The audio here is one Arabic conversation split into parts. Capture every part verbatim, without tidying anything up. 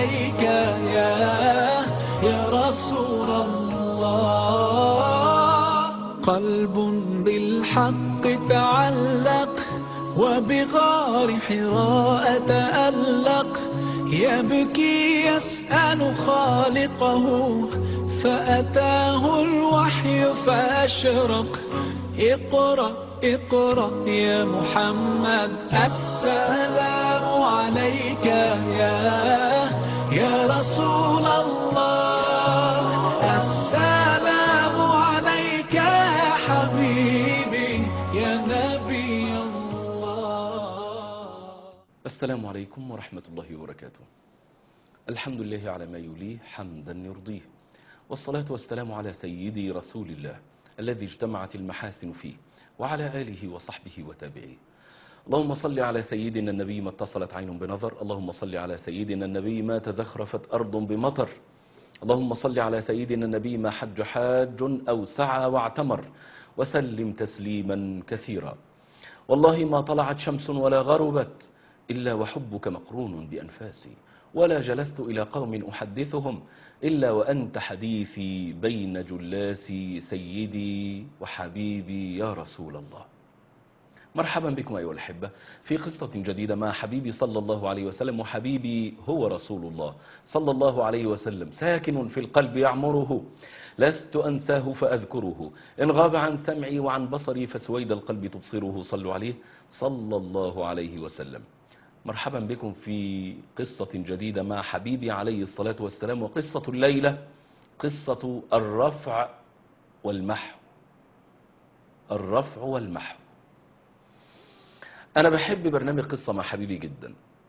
عليك يا يا رسول الله. قلب بالحق تعلق وبغار حراء تألق، يبكي يسأل خالقه فأتاه الوحي فأشرق. اقرأ اقرأ يا محمد، السلام عليك يا يا رسول الله. السلام عليك يا حبيبي يا نبي الله. السلام عليكم ورحمة الله وبركاته. الحمد لله على ما يليه حمدا يرضيه، والصلاة والسلام على سيدي رسول الله الذي اجتمعت المحاسن فيه، وعلى آله وصحبه وتابعيه. اللهم صل على سيدنا النبي ما اتصلت عين بنظر، اللهم صل على سيدنا النبي ما تزخرفت أرض بمطر، اللهم صل على سيدنا النبي ما حج حاج أو سعى واعتمر، وسلم تسليما كثيرا. والله ما طلعت شمس ولا غربت إلا وحبك مقرون بأنفاسي، ولا جلست إلى قوم أحدثهم إلا وأنت حديثي بين جلاسي، سيدي وحبيبي يا رسول الله. مرحبا بكم أيها الأحبة في قصة جديدة مع حبيبي صلى الله عليه وسلم، وحبيبي هو رسول الله صلى الله عليه وسلم، ساكن في القلب يعمره، لست أنساه فأذكره، إن غاب عن سمعي وعن بصري فسويد القلب تبصره. صلوا عليه صلى الله عليه وسلم. مرحبا بكم في قصة جديدة مع حبيبي عليه الصلاة والسلام، وقصة الليلة قصة الرفع والمحو. الرفع والمحو. أنا بحب برنامج قصة مع حبيبي جدا،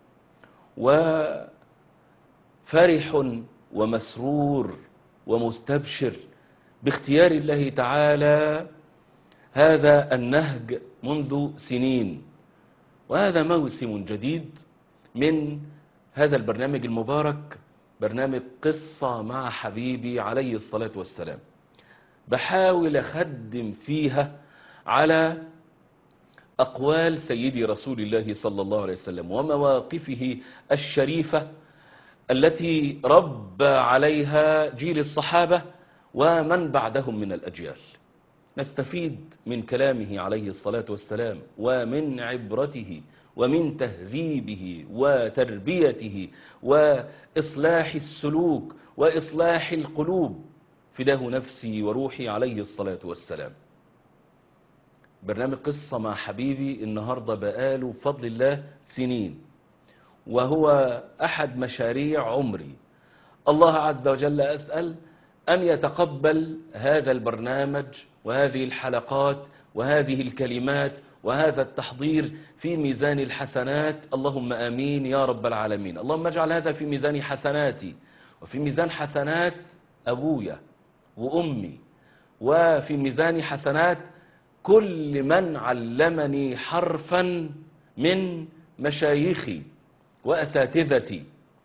وفرح ومسرور ومستبشر باختيار الله تعالى هذا النهج منذ سنين، وهذا موسم جديد من هذا البرنامج المبارك، برنامج قصة مع حبيبي عليه الصلاة والسلام. بحاول أخدم فيها على أقوال سيدي رسول الله صلى الله عليه وسلم ومواقفه الشريفة التي ربى عليها جيل الصحابة ومن بعدهم من الأجيال. نستفيد من كلامه عليه الصلاة والسلام ومن عبرته ومن تهذيبه وتربيته وإصلاح السلوك وإصلاح القلوب. فداه نفسي وروحي عليه الصلاة والسلام. برنامج قصة مع حبيبي النهاردة بقاله بفضل الله سنين، وهو أحد مشاريع عمري. الله عز وجل أسأل أن يتقبل هذا البرنامج وهذه الحلقات وهذه الكلمات وهذا التحضير في ميزان الحسنات، اللهم آمين يا رب العالمين. اللهم اجعل هذا في ميزان حسناتي وفي ميزان حسنات أبويا وأمي، وفي ميزان حسنات كل من علمني حرفا من مشايخي وأساتذتي،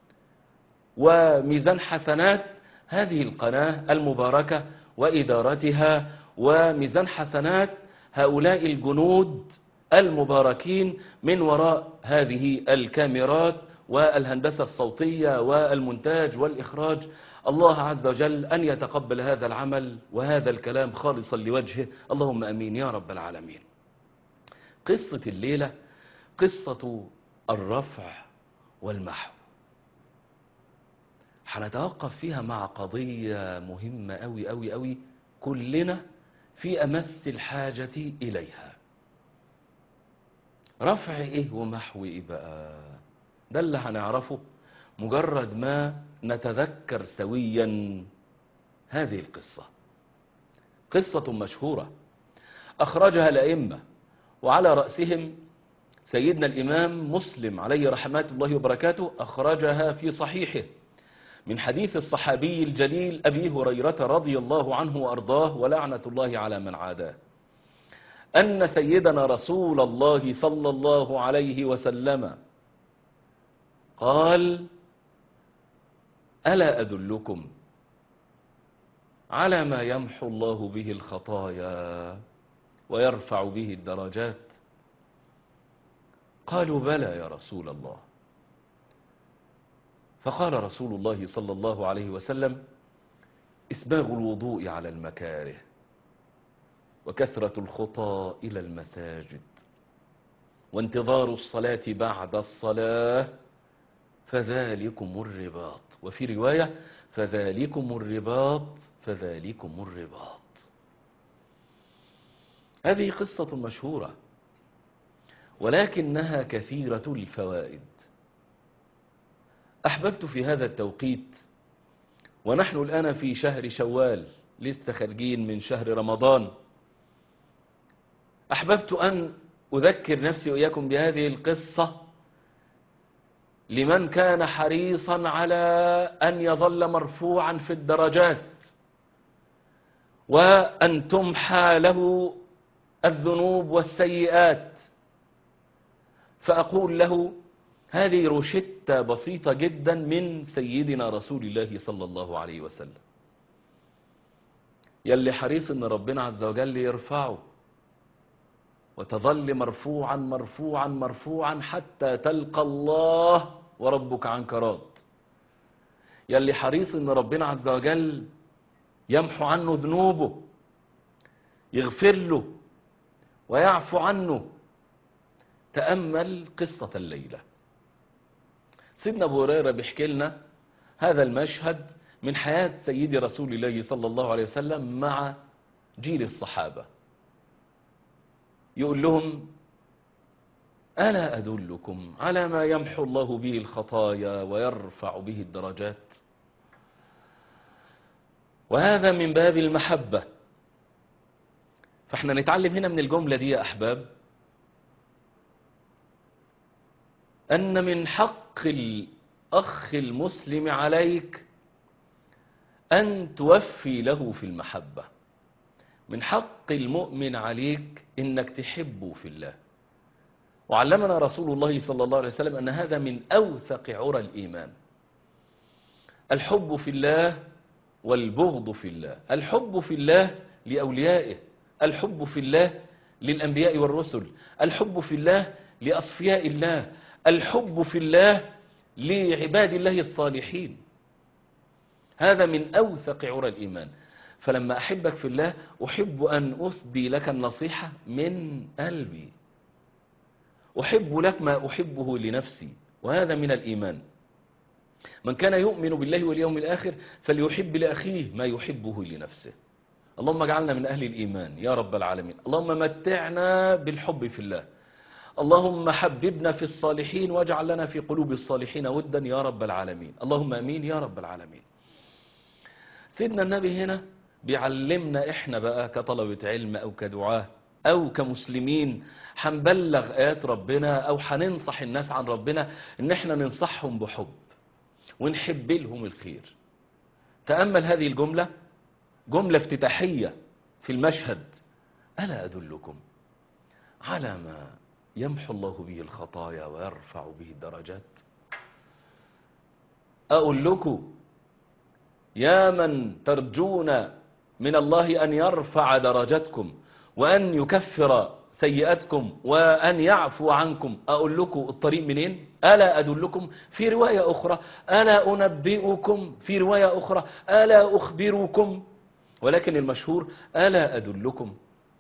وميزان حسنات هذه القناة المباركة وإدارتها، وميزان حسنات هؤلاء الجنود المباركين من وراء هذه الكاميرات والهندسة الصوتية والمونتاج والإخراج. الله عز وجل أن يتقبل هذا العمل وهذا الكلام خالصا لوجهه، اللهم أمين يا رب العالمين. قصة الليلة قصة الرفع والمحو. هنتوقف فيها مع قضية مهمة أوي أوي أوي، كلنا في أمس الحاجة إليها. رفع إيه ومحو إيه بقى؟ ده اللي هنعرفه مجرد ما نتذكر سويا هذه القصة. قصة مشهورة أخرجها الأئمة، وعلى رأسهم سيدنا الإمام مسلم عليه رحمات الله وبركاته، أخرجها في صحيحه من حديث الصحابي الجليل أبي هريرة رضي الله عنه وأرضاه ولعنة الله على من عاداه، أن سيدنا رسول الله صلى الله عليه وسلم قال: ألا أدلكم على ما يمحو الله به الخطايا ويرفع به الدرجات؟ قالوا: بلى يا رسول الله. فقال رسول الله صلى الله عليه وسلم: إسباغ الوضوء على المكاره وكثرة الخطى إلى المساجد وانتظار الصلاة بعد الصلاة فذلكم الرباط. وفي رواية: فذلكم الرباط فذلكم الرباط. هذه قصة مشهورة ولكنها كثيرة الفوائد. أحببت في هذا التوقيت ونحن الآن في شهر شوال، لسه خارجين من شهر رمضان، أحببت أن أذكر نفسي وإياكم بهذه القصة لمن كان حريصا على أن يظل مرفوعا في الدرجات وأن تمحى له الذنوب والسيئات. فأقول له: هذه روشتة بسيطة جدا من سيدنا رسول الله صلى الله عليه وسلم، يلي حريص ان ربنا عز وجل يرفعه وتظل مرفوعا مرفوعا مرفوعا حتى تلقى الله وربك عنك راض. يلي حريص ان ربنا عز وجل يمحو عنه ذنوبه، يغفر له ويعفو عنه. تأمل قصة الليلة. سيدنا أبو هريرة بيحكي لنا هذا المشهد من حياة سيدي رسول الله صلى الله عليه وسلم مع جيل الصحابة. يقول لهم: ألا أدلكم على ما يمحو الله به الخطايا ويرفع به الدرجات؟ وهذا من باب المحبة. فاحنا نتعلم هنا من الجملة دي يا أحباب أن من حق الأخ المسلم عليك أن توفي له في المحبة. من حق المؤمن عليك إنك تحبه في الله. وعلمنا رسول الله صلى الله عليه وسلم أن هذا من أوثق عرى الإيمان، الحب في الله والبغض في الله. الحب في الله لأوليائه، الحب في الله للأنبياء والرسل، الحب في الله لأصفياء الله، الحب في الله لعباد الله الصالحين. هذا من أوثق عرى الإيمان. فلما أحبك في الله أحب أن أثدي لك النصيحة من قلبي، أحب لك ما أحبه لنفسي، وهذا من الإيمان. من كان يؤمن بالله واليوم الآخر فليحب لأخيه ما يحبه لنفسه. اللهم اجعلنا من أهل الإيمان يا رب العالمين. اللهم متعنا بالحب في الله. اللهم حببنا في الصالحين واجعل لنا في قلوب الصالحين ودا يا رب العالمين. اللهم أمين يا رب العالمين. سيدنا النبي هنا بيعلمنا إحنا بقى كطلبة علم أو كدعاة أو كمسلمين هنبلغ آيات ربنا أو هننصح الناس عن ربنا، إن إحنا ننصحهم بحب ونحب لهم الخير. تأمل هذه الجملة، جملة افتتاحية في المشهد: ألا أدلكم على ما يمحو الله به الخطايا ويرفع به الدرجات؟ أقول لكم يا من ترجون من الله أن يرفع درجاتكم وأن يكفر سيئاتكم وأن يعفو عنكم، أقول لكم الطريق منين؟ ألا أدلكم؟ في رواية أخرى ألا أنبئكم؟ في رواية أخرى ألا أخبركم؟ ولكن المشهور ألا أدلكم.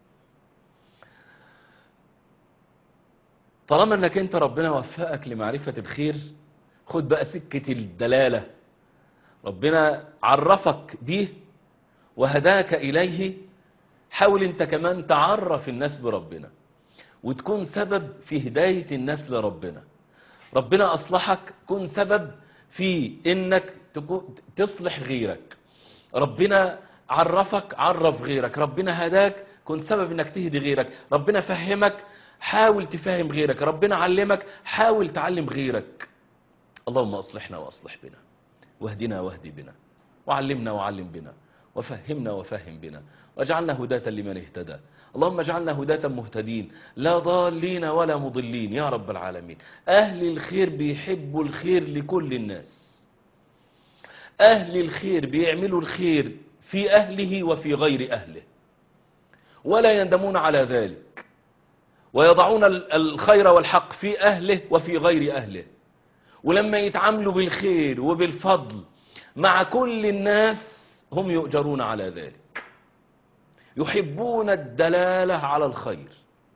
طالما أنك أنت ربنا وفقك لمعرفة الخير، خد بقى سكة الدلالة. ربنا عرفك به وهداك إليه، حاول أنت كمان تعرف الناس بربنا وتكون سبب في هداية الناس لربنا. ربنا أصلحك، كن سبب في إنك تصلح غيرك. ربنا عرفك، عرف غيرك. ربنا هداك، كن سبب إنك تهدي غيرك. ربنا فهمك، حاول تفهم غيرك. ربنا علمك، حاول تعلم غيرك. اللهم أصلحنا وأصلح بنا، واهدنا واهدي بنا، وعلمنا وعلم بنا، وفهمنا وفهم بنا، واجعلنا هداة لمن اهتدى. اللهم اجعلنا هداة مهتدين لا ضالين ولا مضلين يا رب العالمين. أهل الخير بيحبوا الخير لكل الناس. أهل الخير بيعملوا الخير في أهله وفي غير أهله ولا يندمون على ذلك، ويضعون الخير والحق في أهله وفي غير أهله، ولما يتعاملوا بالخير وبالفضل مع كل الناس هم يؤجرون على ذلك. يحبون الدلالة على الخير.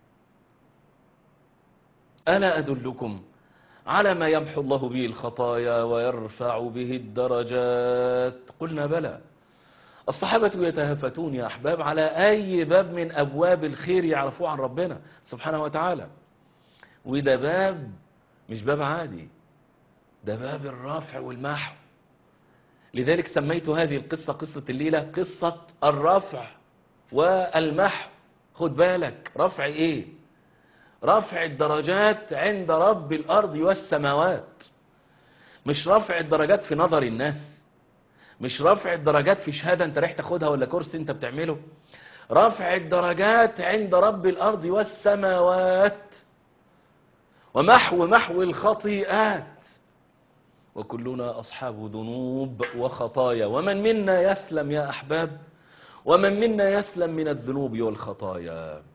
ألا أدلكم على ما يمحو الله به الخطايا ويرفع به الدرجات؟ قلنا بلى. الصحابة يتهافتون يا أحباب على أي باب من أبواب الخير يعرفوه عن ربنا سبحانه وتعالى، وده باب مش باب عادي، ده باب الرفع والمحو. لذلك سميت هذه القصة قصة الليلة قصة الرفع والمحو. خد بالك، رفع ايه؟ رفع الدرجات عند رب الأرض والسماوات، مش رفع الدرجات في نظر الناس، مش رفع الدرجات في شهادة انت رايح تاخدها ولا كورس انت بتعمله. رفع الدرجات عند رب الأرض والسماوات، ومحو محو الخطيئات. وكلنا أصحاب ذنوب وخطايا، ومن منا يسلم يا أحباب؟ ومن منا يسلم من الذنوب والخطايا؟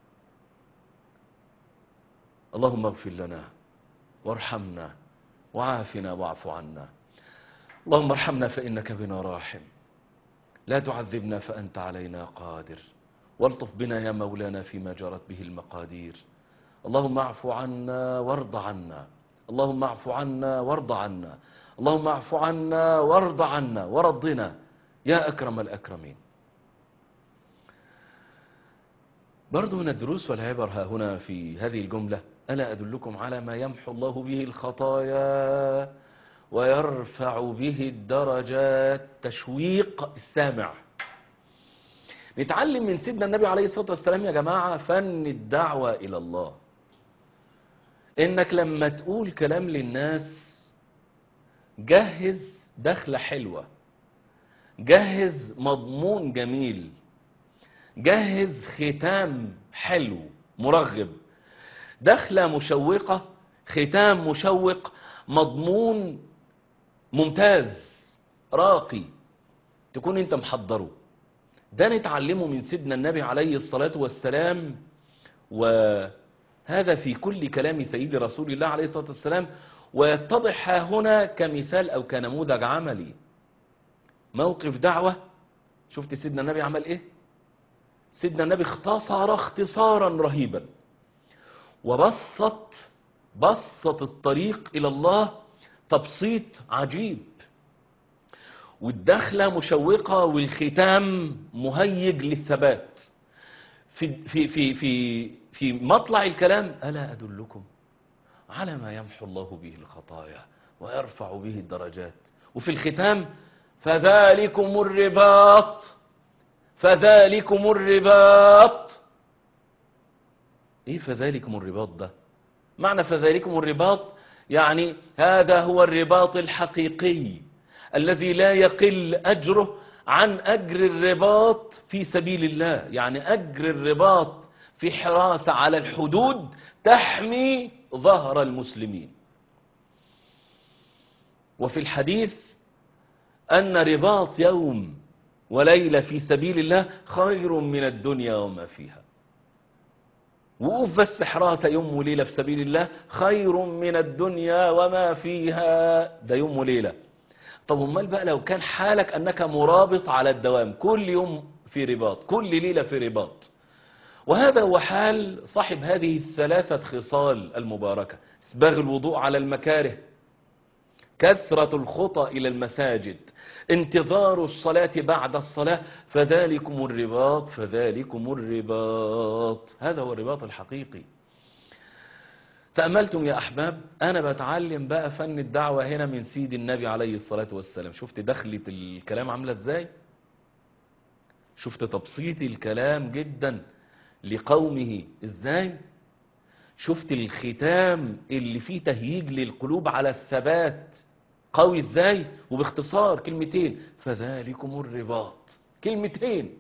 اللهم اغفر لنا وارحمنا وعافنا واعف عنا. اللهم ارحمنا فإنك بنا راحم، لا تعذبنا فأنت علينا قادر، والطف بنا يا مولانا فيما جرت به المقادير. اللهم اعف عنا وارض عنا، اللهم اعف عنا وارض عنا، اللهم اعف عنا وارض عنا ورضنا يا أكرم الأكرمين. برضو من الدروس والعبر ها هنا في هذه الجملة: ألا أدلكم على ما يمحو الله به الخطايا ويرفع به الدرجات؟ تشويق السامع. نتعلم من سيدنا النبي عليه الصلاة والسلام يا جماعة فن الدعوة إلى الله. إنك لما تقول كلام للناس جهز دخلة حلوة، جهز مضمون جميل، جهز ختام حلو مرغب، دخلة مشوقة، ختام مشوق، مضمون ممتاز راقي، تكون انت محضره. ده نتعلمه من سيدنا النبي عليه الصلاة والسلام، وهذا في كل كلام سيد رسول الله عليه الصلاة والسلام، ويتضح هنا كمثال أو كنموذج عملي. موقف دعوة، شفت سيدنا النبي عمل ايه؟ سيدنا النبي اختصر اختصارا رهيبا، وبسط بسط الطريق إلى الله تبسيط عجيب، والدخلة مشوقة والختام مهيج للثبات. في في في في في مطلع الكلام: ألا أدلكم على ما يمحو الله به الخطايا ويرفع به الدرجات. وفي الختام: فذلكم الرباط، فذلكم الرباط. ايه فذلكم الرباط ده؟ معنى فذلكم الرباط يعني هذا هو الرباط الحقيقي الذي لا يقل أجره عن أجر الرباط في سبيل الله. يعني أجر الرباط في حراسة على الحدود تحمي ظهر المسلمين. وفي الحديث أن رباط يوم وليلة في سبيل الله خير من الدنيا وما فيها. وقوف بس حراسة يوم وليلة في سبيل الله خير من الدنيا وما فيها. ده يوم وليلة. طب امال بقى لو كان حالك أنك مرابط على الدوام، كل يوم في رباط، كل ليلة في رباط. وهذا هو حال صاحب هذه الثلاثة خصال المباركة: اسباغ الوضوء على المكاره، كثرة الخطى إلى المساجد، انتظار الصلاة بعد الصلاة. فذلكم الرباط، فذلكم الرباط. هذا هو الرباط الحقيقي. تأملتم يا أحباب؟ أنا بتعلم بقى فن الدعوة هنا من سيد النبي عليه الصلاة والسلام. شفت دخلة الكلام عاملة ازاي؟ شفت تبسيط الكلام جدا لقومه ازاي؟ شفت الختام اللي فيه تهييج للقلوب على الثبات قوي ازاي؟ وباختصار كلمتين: فذلكم الرباط. كلمتين.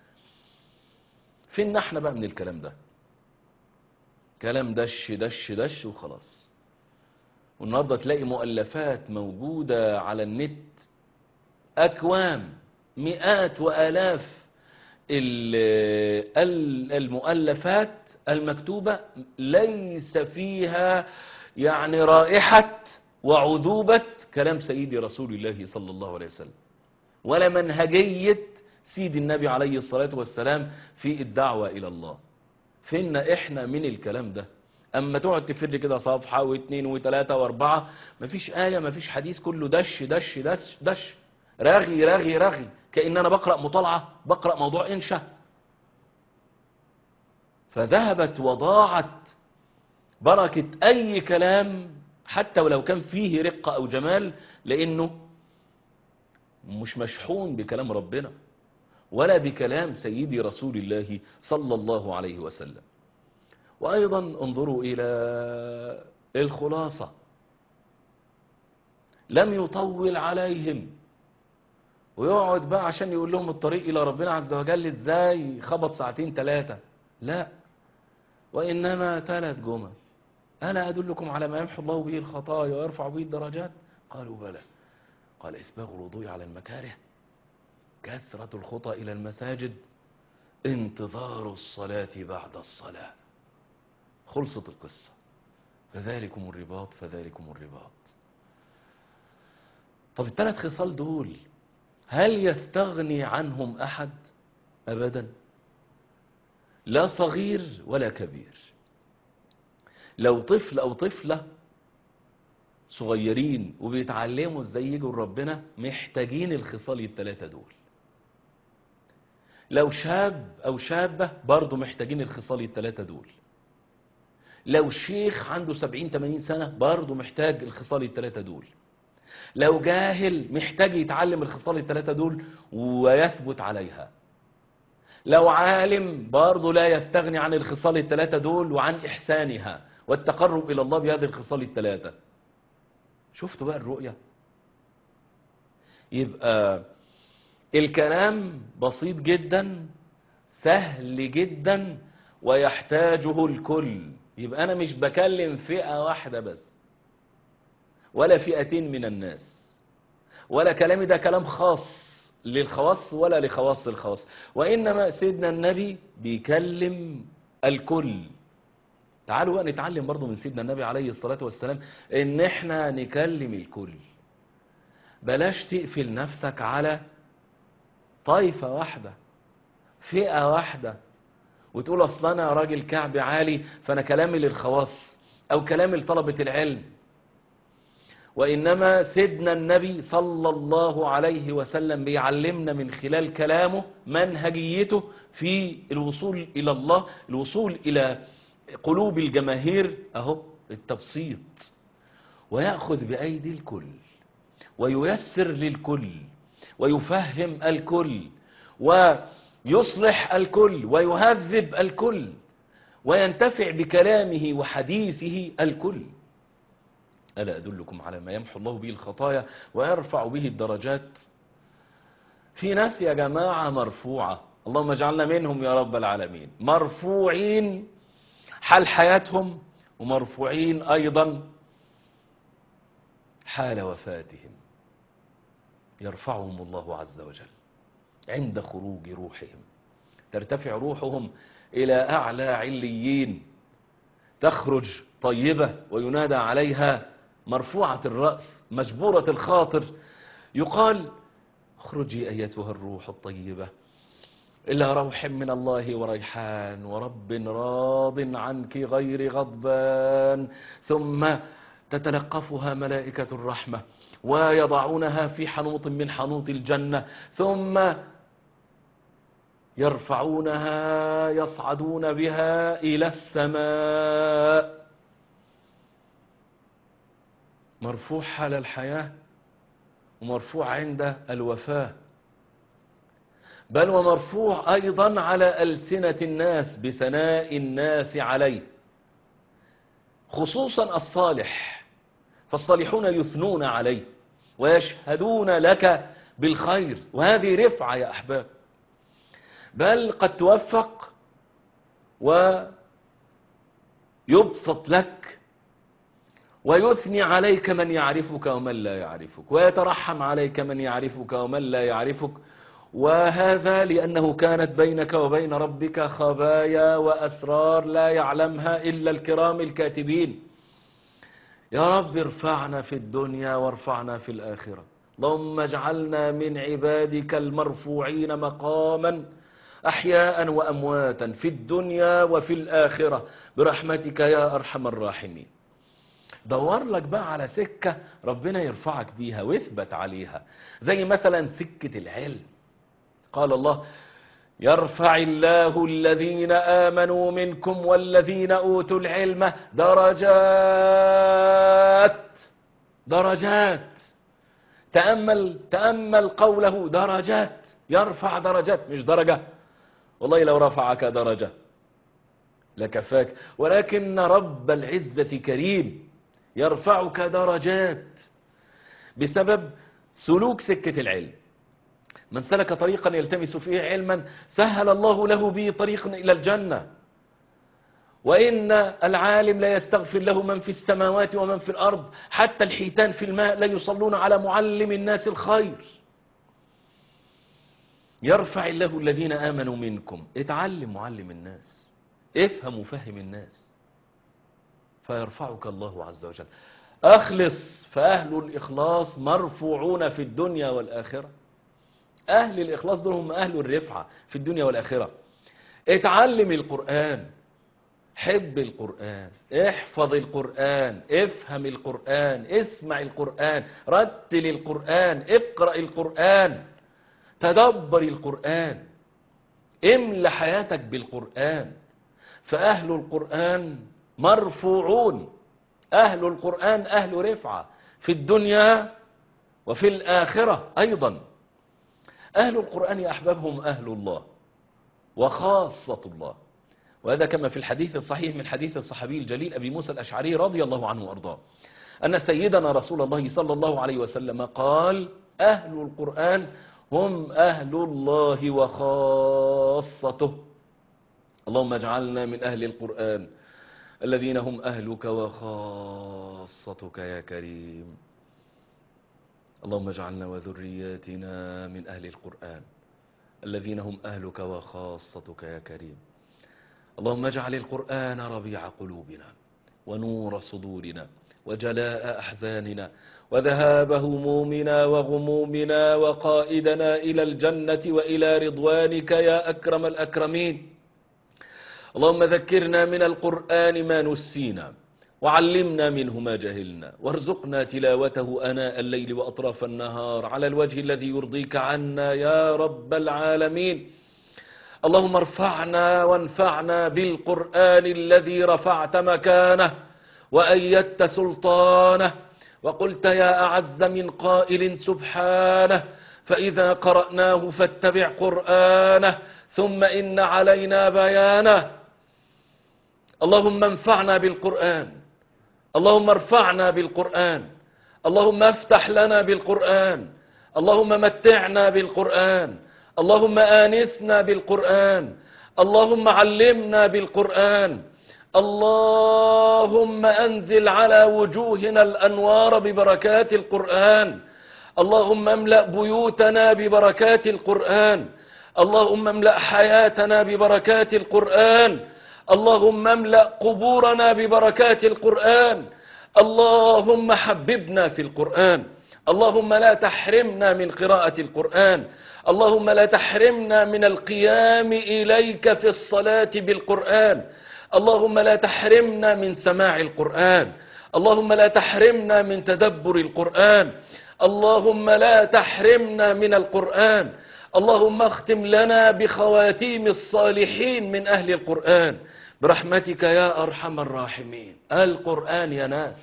فين احنا بقى من الكلام ده؟ كلام دش دش دش وخلاص. والنهارده تلاقي مؤلفات موجودة على النت، أكوام، مئات وآلاف المؤلفات المكتوبة ليس فيها يعني رائحة وعذوبة كلام سيدي رسول الله صلى الله عليه وسلم، ولا منهجية سيد النبي عليه الصلاة والسلام في الدعوة إلى الله. فينا إحنا من الكلام ده؟ أما تقعد تفر كده صفحة واثنين وثلاثة واربعة، مفيش آية مفيش حديث، كله دش دش دش دش، رغي رغي رغي، كأن أنا بقرأ مطالعة، بقرأ موضوع إنشاء. فذهبت وضاعت بركة أي كلام حتى ولو كان فيه رقة أو جمال، لأنه مش مشحون بكلام ربنا ولا بكلام سيدي رسول الله صلى الله عليه وسلم. وأيضا انظروا إلى الخلاصة، لم يطول عليهم ويقعد بقى عشان يقول لهم الطريق إلى ربنا عز وجل إزاي، خبط ساعتين ثلاثة، لا، وإنما ثلاث جمل: ألا أدلكم على ما يمحو الله به الخطايا ويرفع به الدرجات؟ قالوا بلى. قال: إسباغ الوضوء على المكاره، كثرة الخطى إلى المساجد، انتظار الصلاة بعد الصلاة. خلصت القصة. فذلكم الرباط فذلكم الرباط. طب الثلاث خصال دول هل يستغني عنهم أحد؟ أبدا، لا صغير ولا كبير. لو طفل أو طفلة صغيرين وبيتعلموا ازاي يجوا لربنا، محتاجين الخصال الثلاثة دول. لو شاب أو شابة برضو محتاجين الخصال الثلاثة دول. لو شيخ عنده سبعين ثمانين سنة برضو محتاج الخصال الثلاثة دول. لو جاهل محتاج يتعلم الخصال الثلاثة دول ويثبت عليها. لو عالم برضو لا يستغني عن الخصال الثلاثة دول وعن إحسانها والتقرب إلى الله بهذه الخصال الثلاثة. شفتوا بقى الرؤية؟ يبقى الكلام بسيط جدا، سهل جدا، ويحتاجه الكل. يبقى أنا مش بكلم فئة واحدة بس ولا فئتين من الناس، ولا كلامي ده كلام خاص للخواص ولا لخواص الخواص، وإنما سيدنا النبي بيكلم الكل. تعالوا بقى نتعلم برضو من سيدنا النبي عليه الصلاة والسلام ان احنا نكلم الكل. بلاش تقفل نفسك على طائفة واحدة، فئة واحدة، وتقول اصلا انا راجل كعب عالي فانا كلامي للخواص او كلامي لطلبة العلم. وإنما سيدنا النبي صلى الله عليه وسلم بيعلمنا من خلال كلامه منهجيته في الوصول إلى الله، الوصول إلى قلوب الجماهير، أهو التبسيط، ويأخذ بأيدي الكل وييسر للكل ويفهم الكل ويصلح الكل ويهذب الكل وينتفع بكلامه وحديثه الكل. ألا أدلكم على ما يمحو الله به الخطايا ويرفع به الدرجات؟ في ناس يا جماعة مرفوعة، اللهم اجعلنا منهم يا رب العالمين، مرفوعين حال حياتهم ومرفوعين أيضا حال وفاتهم. يرفعهم الله عز وجل عند خروج روحهم، ترتفع روحهم إلى أعلى عليين، تخرج طيبة وينادى عليها مرفوعة الرأس مجبورة الخاطر، يقال: اخرجي أيتها الروح الطيبة إلى روح من الله وريحان ورب راض عنك غير غضبان. ثم تتلقفها ملائكة الرحمة ويضعونها في حنوط من حنوط الجنة، ثم يرفعونها يصعدون بها إلى السماء. مرفوع حال الحياة ومرفوع عند الوفاة، بل ومرفوع أيضا على ألسنة الناس بثناء الناس عليه، خصوصا الصالح، فالصالحون يثنون عليه ويشهدون لك بالخير، وهذه رفعة يا أحباب. بل قد توفق ويبسط لك ويثني عليك من يعرفك ومن لا يعرفك، ويترحم عليك من يعرفك ومن لا يعرفك، وهذا لأنه كانت بينك وبين ربك خبايا وأسرار لا يعلمها إلا الكرام الكاتبين. يا رب ارفعنا في الدنيا وارفعنا في الآخرة. اللهم اجعلنا من عبادك المرفوعين مقاما أحياء وأمواتا في الدنيا وفي الآخرة برحمتك يا أرحم الراحمين. دور لك بقى على سكة ربنا يرفعك بيها واثبت عليها، زي مثلا سكة العلم. قال الله: يرفع الله الذين آمنوا منكم والذين أوتوا العلم درجات. درجات. تأمل تأمل قوله درجات، يرفع درجات مش درجة. والله لو رفعك درجة لكفاك، ولكن رب العزة كريم يرفعك درجات بسبب سلوك سكة العلم. من سلك طريقا يلتمس فيه علما سهل الله له به طريقا إلى الجنة. وإن العالم لا يستغفر له من في السماوات ومن في الأرض، حتى الحيتان في الماء لا يصلون على معلم الناس الخير. يرفع الله الذين آمنوا منكم. اتعلم معلم الناس، افهم وفهم الناس، فيرفعك الله عز وجل. أخلص، فأهل الإخلاص مرفوعون في الدنيا والآخرة. أهل الإخلاص دول هم أهل الرفعة في الدنيا والآخرة. اتعلم القرآن، حب القرآن، احفظ القرآن، افهم القرآن، اسمع القرآن، رتل القرآن، اقرأ القرآن، تدبر القرآن، املى حياتك بالقرآن. فأهل القرآن مرفوعون. أهل القرآن أهل رفعة في الدنيا وفي الآخرة أيضا. أهل القرآن يا أحبابهم أهل الله وخاصة الله. وهذا كما في الحديث الصحيح من حديث الصحابي الجليل أبي موسى الأشعري رضي الله عنه وأرضاه أن سيدنا رسول الله صلى الله عليه وسلم قال: أهل القرآن هم أهل الله وخاصته. اللهم اجعلنا من أهل القرآن الذين هم أهلك وخاصتك يا كريم. اللهم اجعلنا وذرياتنا من أهل القرآن الذين هم أهلك وخاصتك يا كريم. اللهم اجعل القرآن ربيع قلوبنا ونور صدورنا وجلاء أحزاننا وذهاب همومنا وغمومنا وقائدنا إلى الجنة وإلى رضوانك يا أكرم الأكرمين. اللهم ذكرنا من القرآن ما نسينا وعلمنا منه ما جهلنا وارزقنا تلاوته آناء الليل وأطراف النهار على الوجه الذي يرضيك عنا يا رب العالمين. اللهم ارفعنا وانفعنا بالقرآن الذي رفعت مكانه وأيدت سلطانه، وقلت يا أعز من قائل سبحانه: فإذا قرأناه فاتبع قرآنه ثم إن علينا بيانه. اللهم انفعنا بالقرآن، اللهم ارفعنا بالقرآن، اللهم افتح لنا بالقرآن، اللهم متعنا بالقرآن، اللهم آنسنا بالقرآن، اللهم علمنا بالقرآن، اللهم أنزل على وجوهنا الأنوار ببركات القرآن، اللهم املأ بيوتنا ببركات القرآن، اللهم املأ حياتنا ببركات القرآن، اللهم املأ قبورنا ببركات القرآن، اللهم حببنا في القرآن، اللهم لا تحرمنا من قراءة القرآن، اللهم لا تحرمنا من القيام إليك في الصلاة بالقرآن، اللهم لا تحرمنا من سماع القرآن، اللهم لا تحرمنا من تدبر القرآن، اللهم لا تحرمنا من القرآن، اللهم اختم لنا بخواتيم الصالحين من أهل القرآن برحمتك يا أرحم الراحمين. القرآن يا ناس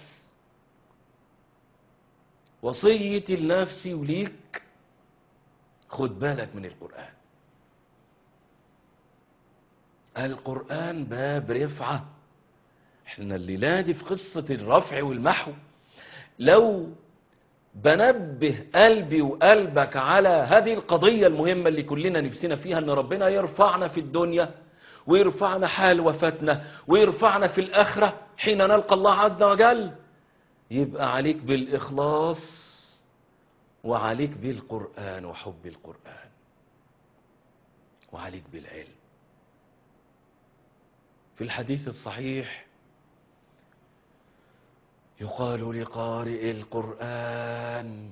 وصية النفس وليك، خد بالك من القرآن. القرآن باب رفعة. احنا الليلة دي في قصة الرفع والمحو. لو بنبه قلبي وقلبك على هذه القضية المهمة اللي كلنا نفسنا فيها، ان ربنا يرفعنا في الدنيا ويرفعنا حال وفاتنا ويرفعنا في الآخرة حين نلقى الله عز وجل، يبقى عليك بالإخلاص وعليك بالقرآن وحب القرآن وعليك بالعلم. في الحديث الصحيح يقال لقارئ القرآن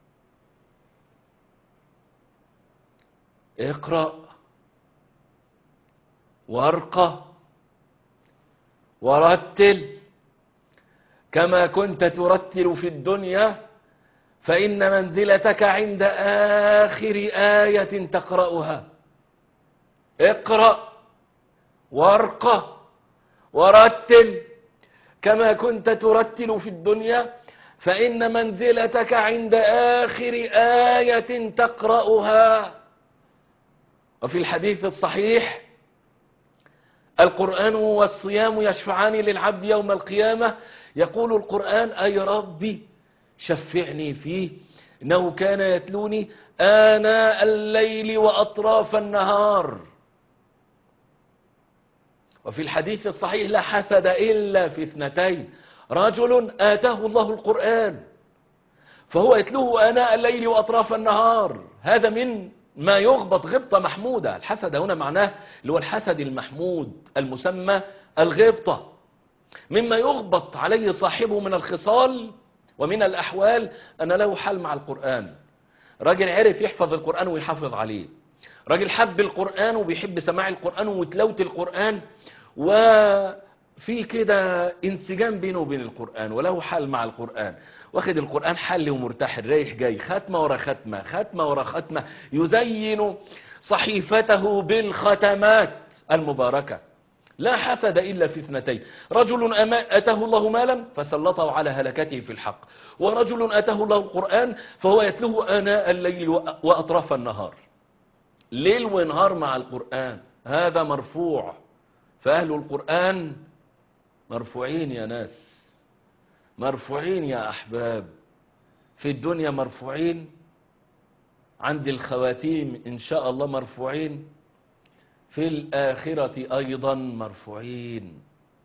اقرأ وارقى ورتل كما كنت ترتل في الدنيا، فإن منزلتك عند آخر آية تقرأها. اقرأ وارقى ورتل كما كنت ترتل في الدنيا، فإن منزلتك عند آخر آية تقرأها. وفي الحديث الصحيح: القرآن والصيام يشفعان للعبد يوم القيامة. يقول القرآن: أي ربي شفعني فيه، إنه كان يتلوني آناء الليل وأطراف النهار. وفي الحديث الصحيح: لا حسد إلا في اثنتين: رجل آتاه الله القرآن فهو يتلوه آناء الليل وأطراف النهار. هذا من ما يغبط غبطة محمودة. الحسد هنا معناه اللي هو الحسد المحمود المسمى الغبطة، مما يغبط عليه صاحبه من الخصال ومن الأحوال أن له حال مع القرآن. راجل عرف يحفظ القرآن ويحافظ عليه، راجل حب القرآن وبيحب سماع القرآن وتلاوة القرآن، وفي كده انسجام بينه وبين القرآن وله حال مع القرآن، واخد القرآن حل ومرتاح رايح جاي، ختمة ورا ختمة، ختمة ورا ختمة، يزين صحيفته بالختمات المباركة. لا حسد إلا في اثنتين: رجل أتاه الله مالا فسلطه على هلكته في الحق، ورجل أتاه الله القرآن فهو يتلوه آناء الليل وأطراف النهار. ليل ونهار مع القرآن، هذا مرفوع. فأهل القرآن مرفوعين يا ناس، مرفوعين يا أحباب، في الدنيا مرفوعين، عند الخواتيم إن شاء الله مرفوعين، في الآخرة أيضا مرفوعين.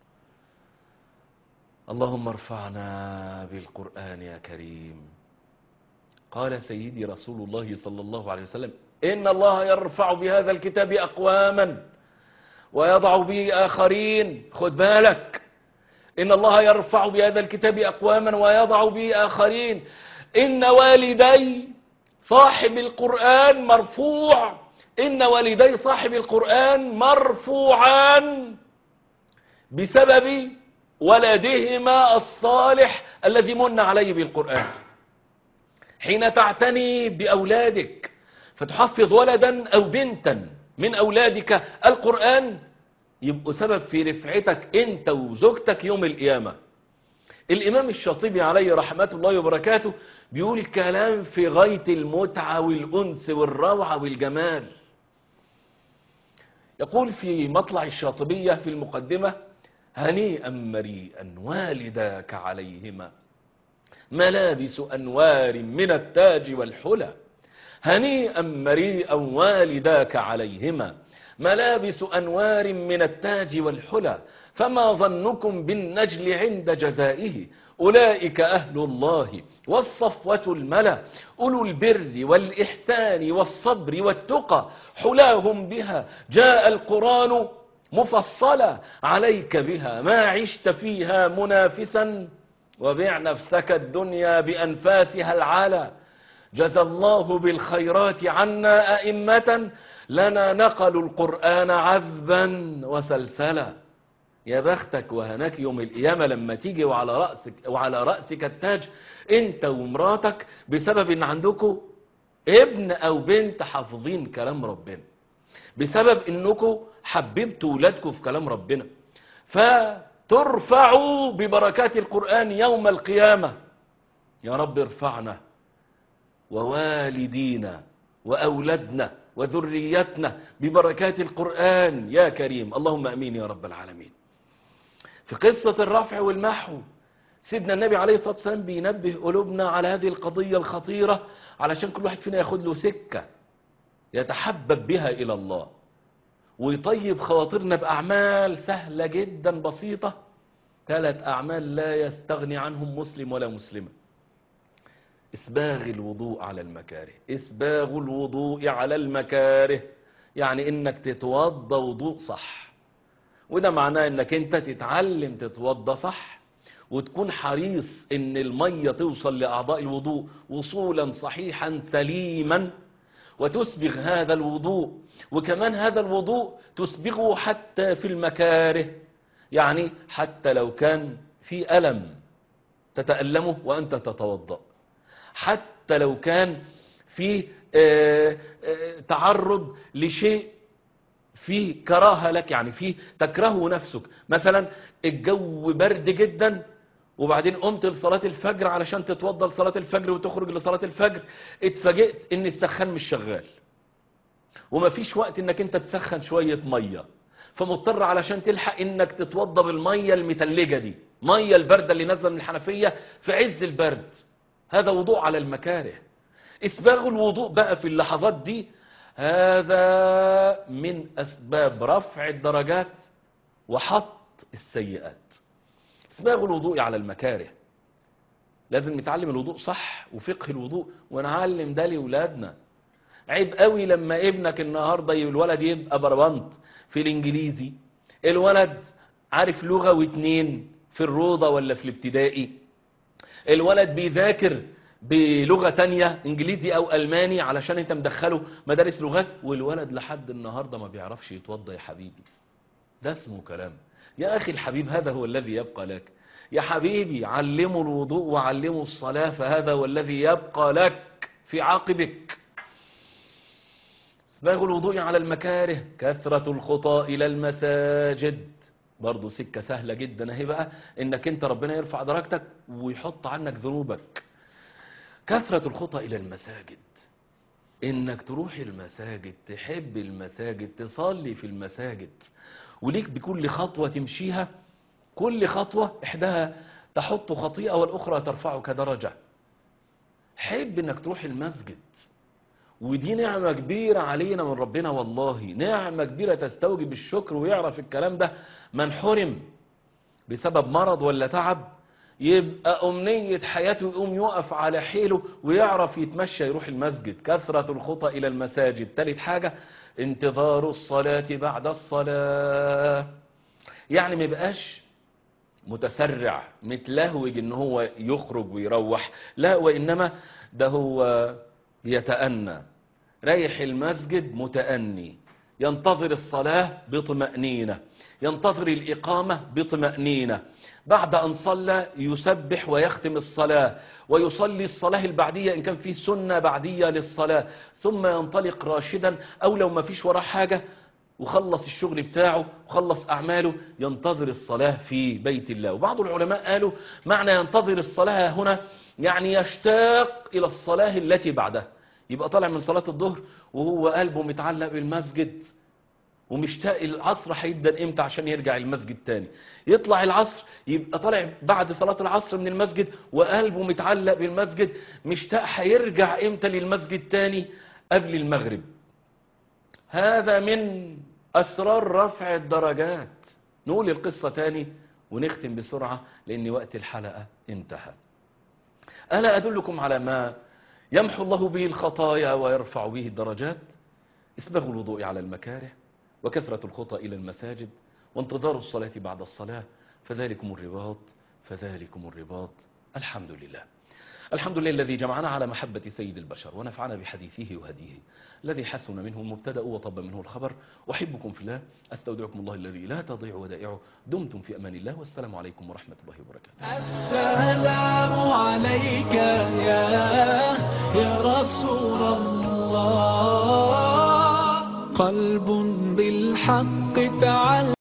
اللهم ارفعنا بالقرآن يا كريم. قال سيدي رسول الله صلى الله عليه وسلم: إن الله يرفع بهذا الكتاب أقواما ويضع به آخرين. خد بالك، إن الله يرفع بهذا الكتاب أقواما ويضع به آخرين. إن والدي صاحب القرآن مرفوع، إن والدي صاحب القرآن مرفوعان بسبب ولدهما الصالح الذي من عليه بالقرآن. حين تعتني بأولادك فتحفظ ولدا أو بنتا من أولادك القرآن، يبقوا سبب في رفعتك أنت وزوجتك يوم القيامة. الإمام الشاطبي عليه رحمة الله وبركاته بيقول كلام في غاية المتعة والأنس والروعة والجمال. يقول في مطلع الشاطبية في المقدمة: هنيئا مريئا والداك عليهما ملابس أنوار من التاج والحلى. هنيئا مريئا والداك عليهما ملابس أنوار من التاج والحلى، فما ظنكم بالنجل عند جزائه؟ أولئك أهل الله والصفوة الملا، أولو البر والإحسان والصبر والتقى، حلاهم بها جاء القرآن مفصلا، عليك بها ما عشت فيها منافسا، وبيع نفسك الدنيا بأنفاسها العالى. جزى الله بالخيرات عنا أئمة لنا نقلوا القرآن عذبا وسلسلا. يا بختك وهناك يوم القيامة لما تيجي وعلى رأسك, وعلى رأسك التاج انت ومراتك، بسبب ان عندكم ابن او بنت حافظين كلام ربنا، بسبب انكم حببتوا ولادكم في كلام ربنا، فترفعوا ببركات القرآن يوم القيامة. يا رب ارفعنا ووالدينا وأولادنا وذريتنا ببركات القرآن يا كريم، اللهم أمين يا رب العالمين. في قصة الرفع والمحو سيدنا النبي عليه الصلاة والسلام بينبه قلوبنا على هذه القضية الخطيرة، علشان كل واحد فينا ياخد له سكة يتحبب بها إلى الله، ويطيب خواطرنا بأعمال سهلة جدا بسيطة. ثلاث أعمال لا يستغني عنهم مسلم ولا مسلمة: إسباغ الوضوء على المكاره، إسباغ الوضوء على المكاره، يعني إنك تتوضى وضوء صح، وده معناه إنك أنت تتعلم تتوضى صح، وتكون حريص ان المية توصل لأعضاء الوضوء وصولا صحيحا سليما، وتسبغ هذا الوضوء. وكمان هذا الوضوء تسبغه حتى في المكاره، يعني حتى لو كان في ألم تتألمه وأنت تتوضأ، حتى لو كان في آه، آه، تعرض لشيء فيه كراهة لك، يعني فيه تكرهه نفسك. مثلا الجو برد جدا وبعدين قمت لصلاة الفجر علشان تتوضى لصلاة الفجر وتخرج لصلاة الفجر، اتفاجئت ان السخان مش شغال ومفيش وقت انك انت تسخن شوية مية، فمضطر علشان تلحق انك تتوضى بالمية المتلجة دي، مية البردة اللي نازلة من الحنفية في عز البرد. هذا وضوء على المكاره. اسباغ الوضوء بقى في اللحظات دي هذا من اسباب رفع الدرجات وحط السيئات. اسباغ الوضوء على المكاره. لازم نتعلم الوضوء صح وفقه الوضوء ونعلم ده لأولادنا. عيب قوي لما ابنك النهاردة الولد يبقى بربنط في الانجليزي، الولد عارف لغة واتنين في الروضة ولا في الابتدائي، الولد بيذاكر بلغة تانية انجليزي او الماني علشان انت مدخله مدارس لغات، والولد لحد النهاردة ما بيعرفش يتوضى. يا حبيبي ده اسمه كلام. يا اخي الحبيب هذا هو الذي يبقى لك. يا حبيبي علموا الوضوء وعلموا الصلاة، فهذا هو الذي يبقى لك في عاقبك. اسباغ الوضوء على المكاره. كثرة الخطى الى المساجد، برضو سكة سهلة جدا اهي بقى انك انت ربنا يرفع درجتك ويحط عنك ذنوبك. كثرة الخطى الى المساجد، انك تروح المساجد، تحب المساجد، تصلي في المساجد، وليك بكل خطوة تمشيها، كل خطوة احداها تحط خطيئة والاخرى ترفعك درجة. حب انك تروح المسجد، ودي نعمة كبيرة علينا من ربنا، والله نعمة كبيرة تستوجب الشكر. ويعرف الكلام ده من حرم بسبب مرض ولا تعب، يبقى أمنية حياته يقوم يقف على حيله ويعرف يتمشى يروح المسجد. كثرة الخطى إلى المساجد. ثالث حاجة انتظار الصلاة بعد الصلاة، يعني ما يبقاش متسرع متلهوج ان هو يخرج ويروح، لا، وإنما ده هو يتأنى، رايح المسجد متأني، ينتظر الصلاة بطمأنينة، ينتظر الإقامة بطمأنينة، بعد أن صلى يسبح ويختم الصلاة ويصلي الصلاة البعدية إن كان في سنة بعدية للصلاة، ثم ينطلق راشدا، أو لو ما فيش وراه حاجة وخلص الشغل بتاعه وخلص أعماله ينتظر الصلاة في بيت الله. وبعض العلماء قالوا معنى ينتظر الصلاة هنا يعني يشتاق إلى الصلاة التي بعدها، يبقى طالع من صلاة الظهر وهو قلبه متعلق بالمسجد ومشتاق العصر هيبدأ امتى عشان يرجع المسجد تاني، يطلع العصر يبقى طالع بعد صلاة العصر من المسجد وقلبه متعلق بالمسجد، مشتاق هيرجع امتى للمسجد تاني قبل المغرب. هذا من أسرار رفع الدرجات. نقول القصة تاني ونختم بسرعة لأن وقت الحلقة انتهى. ألا أدلكم على ما يمحو الله به الخطايا ويرفع به الدرجات؟ اسبغ الوضوء على المكاره، وكثرة الخطى إلى المساجد، وانتظار الصلاة بعد الصلاة، فذلكم الرباط فذلكم الرباط. الحمد لله. الحمد لله الذي جمعنا على محبة سيد البشر ونفعنا بحديثه وهديه، الذي حسن منه المبتدأ وطب منه الخبر. أحبكم في الله، أستودعكم الله الذي لا تضيع ودائعه. دمتم في أمان الله، والسلام عليكم ورحمة الله وبركاته. السلام عليك يا يا رسول الله. قلب بالحق تعلق